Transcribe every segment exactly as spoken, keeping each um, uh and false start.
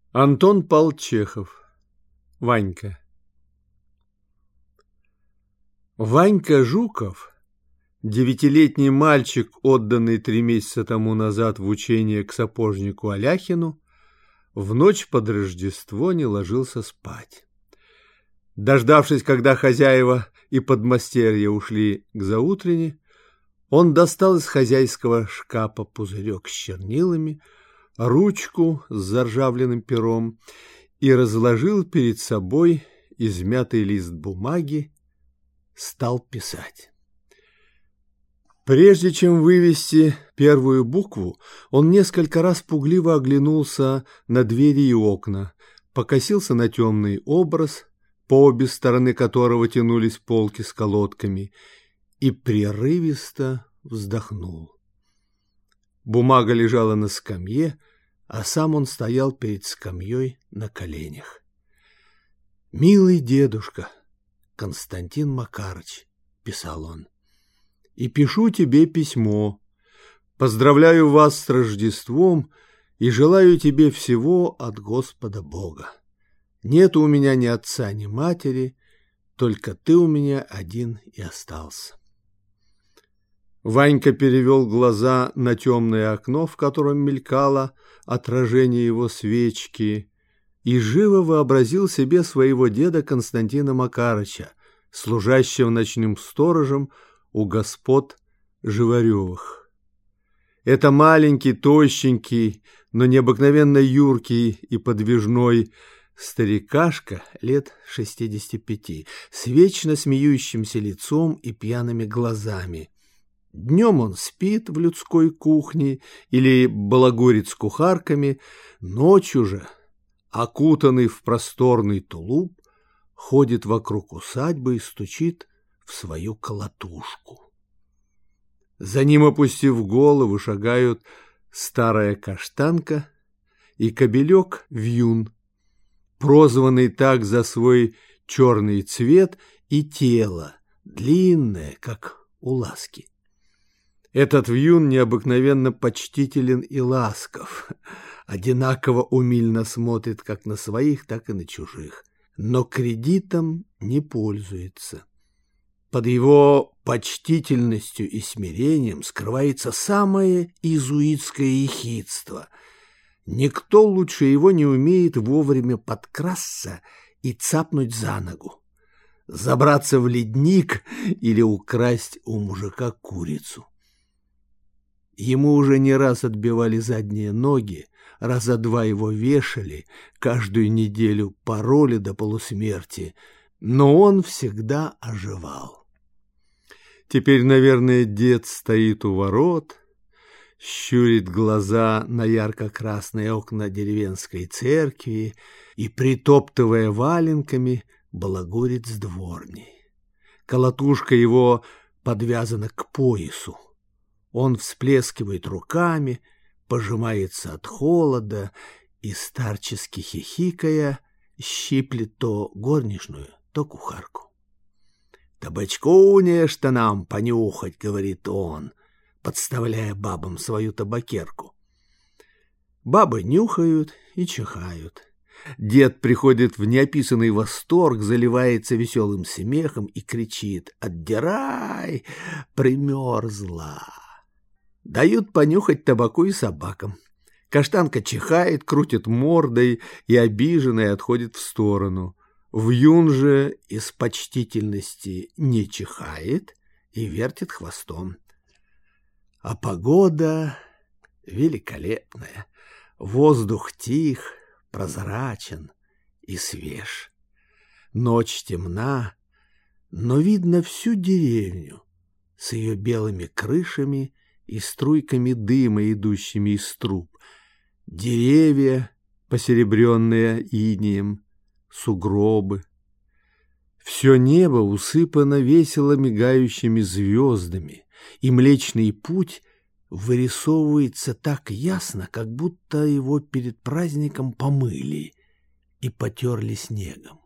Антон Павлович Чехов. Ванька. Ванька Жуков, девятилетний мальчик, отданный три месяца тому назад в учение к сапожнику Аляхину, в ночь под Рождество не ложился спать. Дождавшись, когда хозяева и подмастерья ушли к заутрене, он достал из хозяйского шкафа пузырек с чернилами, ручку с заржавленным пером и разложил перед собой измятый лист бумаги, стал писать. Прежде чем вывести первую букву, он несколько раз пугливо оглянулся на двери и окна, покосился на темный образ, по обе стороны которого тянулись полки с колодками, и прерывисто вздохнул. Бумага лежала на скамье, а сам он стоял перед скамьей на коленях. «Милый дедушка Константин Макарыч», — писал он, — «и пишу тебе письмо. Поздравляю вас с Рождеством и желаю тебе всего от Господа Бога. Нет у меня ни отца, ни матери, только ты у меня один и остался». Ванька перевел глаза на темное окно, в котором мелькало отражение его свечки, и живо вообразил себе своего деда Константина Макарыча, служащего ночным сторожем у господ Живаревых. Это маленький, тощенький, но необыкновенно юркий и подвижной старикашка лет шестидесяти пяти, с вечно смеющимся лицом и пьяными глазами. Днем он спит в людской кухне или балагурит с кухарками, ночью же, окутанный в просторный тулуп, ходит вокруг усадьбы и стучит в свою колотушку. За ним, опустив голову, шагают старая каштанка и кобелек Вьюн, прозванный так за свой черный цвет и тело, длинное, как у ласки. Этот Вьюн необыкновенно почтителен и ласков, одинаково умильно смотрит как на своих, так и на чужих, но кредитом не пользуется. Под его почтительностью и смирением скрывается самое иезуитское ехидство. Никто лучше его не умеет вовремя подкрасться и цапнуть за ногу, забраться в ледник или украсть у мужика курицу. Ему уже не раз отбивали задние ноги, раза два его вешали, каждую неделю пороли до полусмерти, но он всегда оживал. Теперь, наверное, дед стоит у ворот, щурит глаза на ярко-красные окна деревенской церкви и, притоптывая валенками, балагурит с дворней. Колотушка его подвязана к поясу. Он всплескивает руками, пожимается от холода и, старчески хихикая, щиплет то горничную, то кухарку. «Табачку нечто нам понюхать», — говорит он, подставляя бабам свою табакерку. Бабы нюхают и чихают. Дед приходит в неописанный восторг, заливается веселым смехом и кричит: «Отдирай, примерзла!» Дают понюхать табаку и собакам. Каштанка чихает, крутит мордой и обиженная отходит в сторону. Вьюн же из почтительности не чихает и вертит хвостом. А погода великолепная. Воздух тих, прозрачен и свеж. Ночь темна, но видно всю деревню с ее белыми крышами и струйками дыма, идущими из труб, деревья, посеребренные инеем, сугробы. Все небо усыпано весело мигающими звездами, и Млечный Путь вырисовывается так ясно, как будто его перед праздником помыли и потерли снегом.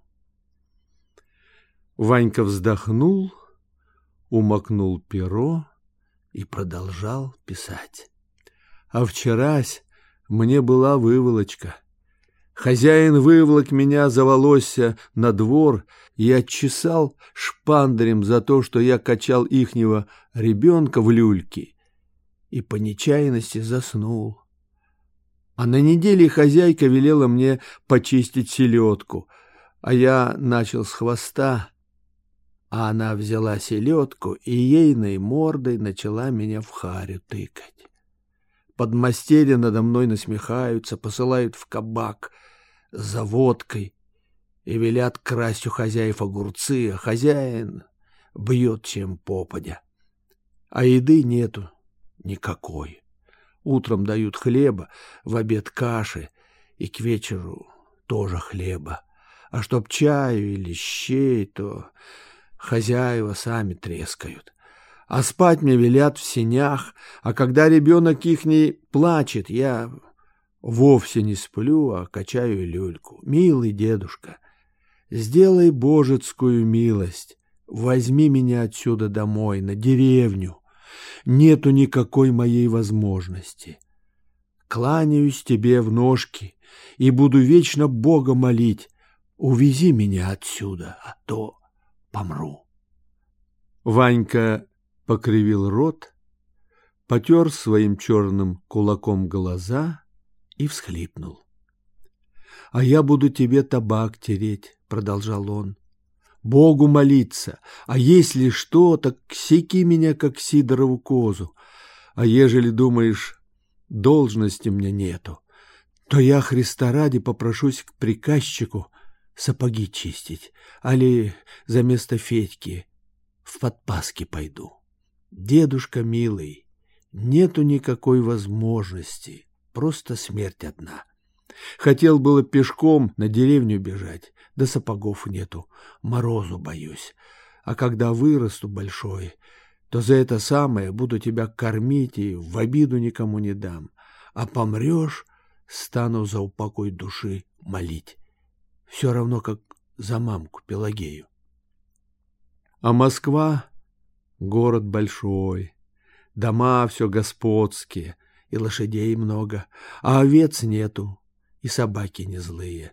Ванька вздохнул, умокнул перо и продолжал писать. А вчерась мне была выволочка. Хозяин выволок меня за волосся на двор и отчесал шпандарем за то, что я качал ихнего ребенка в люльке, и по нечаянности заснул. А на неделе хозяйка велела мне почистить селедку, а я начал с хвоста, а она взяла селедку и ейной мордой начала меня в харю тыкать. Подмастерья надо мной насмехаются, посылают в кабак за водкой и велят красть у хозяев огурцы, а хозяин бьет чем попадя. А еды нету никакой. Утром дают хлеба, в обед каши и к вечеру тоже хлеба. А чтоб чаю или щей, то хозяева сами трескают. А спать мне велят в сенях, а когда ребенок ихний плачет, я вовсе не сплю, а качаю люльку. Милый дедушка, сделай божецкую милость, возьми меня отсюда домой, на деревню. Нету никакой моей возможности. Кланяюсь тебе в ножки и буду вечно Бога молить. Увези меня отсюда, а то помру. Ванька покривил рот, потер своим черным кулаком глаза и всхлипнул. — А я буду тебе табак тереть, — продолжал он, — Богу молиться, а если что, так секи меня, как Сидорову козу, а ежели думаешь, должности мне нету, то я Христа ради попрошусь к приказчику сапоги чистить, али за место Федьки в подпаски пойду. Дедушка милый, нету никакой возможности, просто смерть одна. Хотел было пешком на деревню бежать, да сапогов нету, морозу боюсь. А когда вырасту большой, то за это самое буду тебя кормить и в обиду никому не дам. А помрешь, стану за упокой души молить. Все равно, как за мамку Пелагею. А Москва — город большой, дома все господские, и лошадей много, а овец нету, и собаки не злые.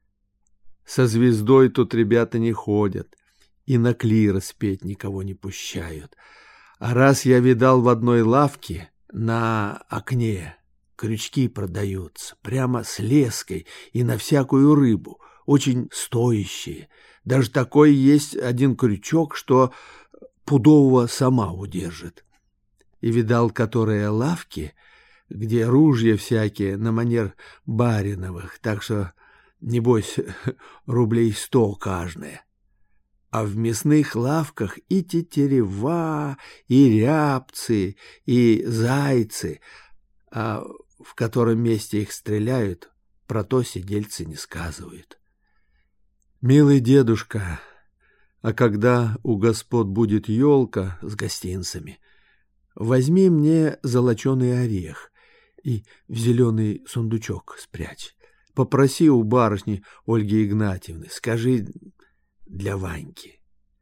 Со звездой тут ребята не ходят, и на клира спеть никого не пущают. А раз я видал в одной лавке на окне крючки продаются, прямо с леской и на всякую рыбу, очень стоящие. Даже такой есть один крючок, что пудового сама удержит. И видал, которые лавки, где ружья всякие на манер бариновых, так что, небось, рублей сто каждое. А в мясных лавках и тетерева, и рябцы, и зайцы, а в котором месте их стреляют, про то сидельцы не сказывают. Милый дедушка, а когда у господ будет елка с гостинцами, возьми мне золоченый орех и в зеленый сундучок спрячь. Попроси у барышни Ольги Игнатьевны, скажи для Ваньки.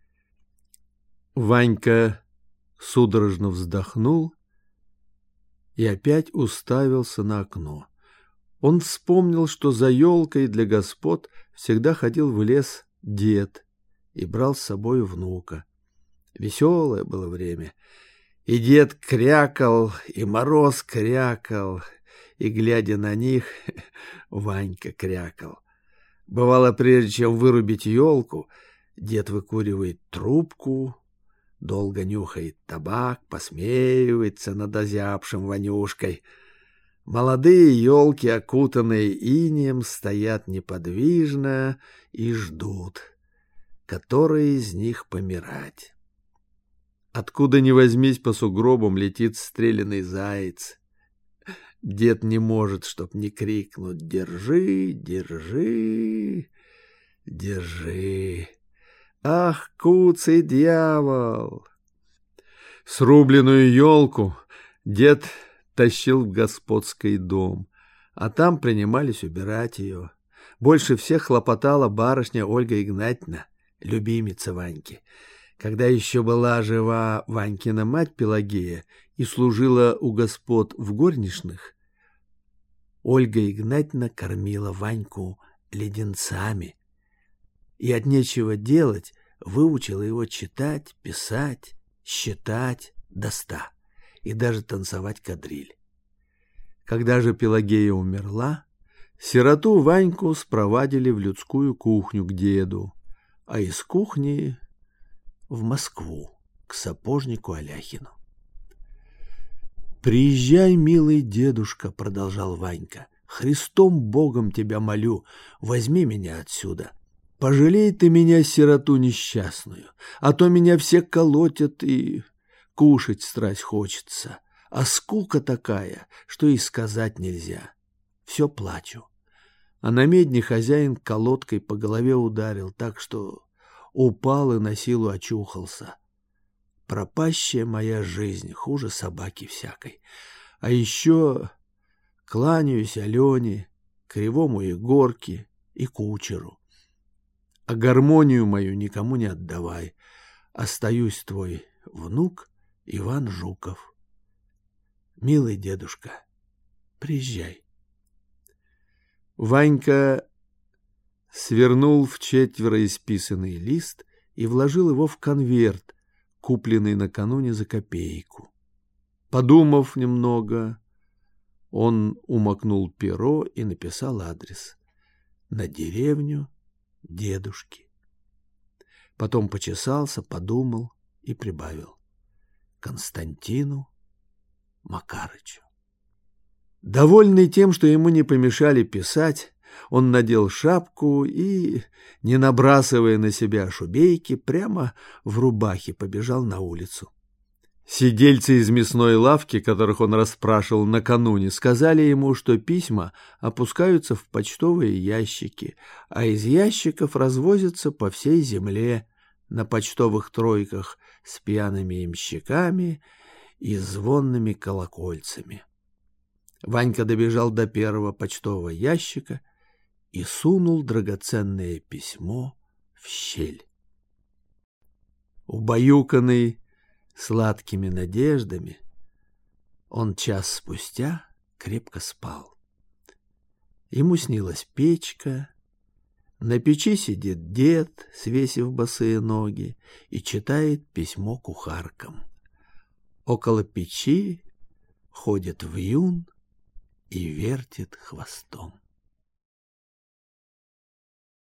Ванька судорожно вздохнул и опять уставился на окно. Он вспомнил, что за елкой для господ всегда ходил в лес дед и брал с собой внука. Веселое было время. И дед крякал, и Мороз крякал, и, глядя на них, Ванька крякал. Бывало, прежде чем вырубить елку, дед выкуривает трубку, долго нюхает табак, посмеивается над озябшим Ванюшкой. Молодые елки, окутанные инеем, стоят неподвижно и ждут, который из них помирать. Откуда ни возьмись, по сугробам летит стреляный заяц. Дед не может, чтоб не крикнуть: «Держи, держи, держи! Ах, куцый дьявол!» Срубленную елку дед тащил в господский дом, а там принимались убирать ее. Больше всех хлопотала барышня Ольга Игнатьевна, любимица Ваньки. Когда еще была жива Ванькина мать Пелагея и служила у господ в горничных, Ольга Игнатьевна кормила Ваньку леденцами и от нечего делать выучила его читать, писать, считать до ста и даже танцевать кадриль. Когда же Пелагея умерла, сироту Ваньку спровадили в людскую кухню к деду, а из кухни в Москву к сапожнику Аляхину. «Приезжай, милый дедушка», — продолжал Ванька, — «Христом Богом тебя молю, возьми меня отсюда. Пожалей ты меня, сироту несчастную, а то меня все колотят и кушать страсть хочется, а скука такая, что и сказать нельзя. Все плачу». А на медне хозяин колодкой по голове ударил так, что упал и на силу очухался. Пропащая моя жизнь хуже собаки всякой. А еще кланяюсь Алене, Кривому Егорке и кучеру. А гармонию мою никому не отдавай. Остаюсь твой внук Иван Жуков. Милый дедушка, приезжай. Ванька свернул в четверо исписанный лист и вложил его в конверт, купленный накануне за копейку. Подумав немного, он умокнул перо и написал адрес: на деревню дедушки. Потом почесался, подумал и прибавил: Константину Макарычу. Довольный тем, что ему не помешали писать, он надел шапку и, не набрасывая на себя шубейки, прямо в рубахе побежал на улицу. Сидельцы из мясной лавки, которых он расспрашивал накануне, сказали ему, что письма опускаются в почтовые ящики, а из ящиков развозятся по всей земле на почтовых тройках с пьяными ямщиками и звонными колокольцами. Ванька добежал до первого почтового ящика и сунул драгоценное письмо в щель. Убаюканный сладкими надеждами, он час спустя крепко спал. Ему снилась печка, на печи сидит дед, свесив босые ноги, и читает письмо кухаркам. Около печи ходит вьюн и вертит хвостом.